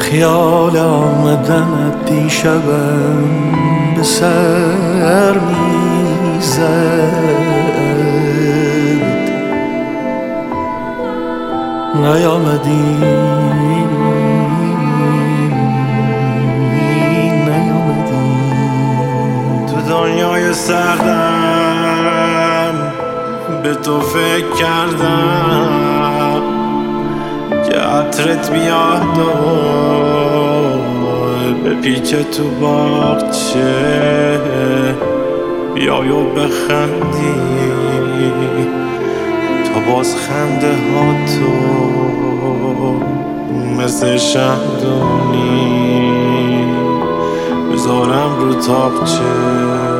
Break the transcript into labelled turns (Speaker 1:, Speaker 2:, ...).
Speaker 1: خیال آمدنت دیشبم به سر میزد، نیامدی تو دنیای سردم، به تو فکر کردم که عطرت بیاد و به پیچ تو باغچه بیای و بخندی، تا باز خنده ها تو مثل شمدونی بذارم رو تاقچه.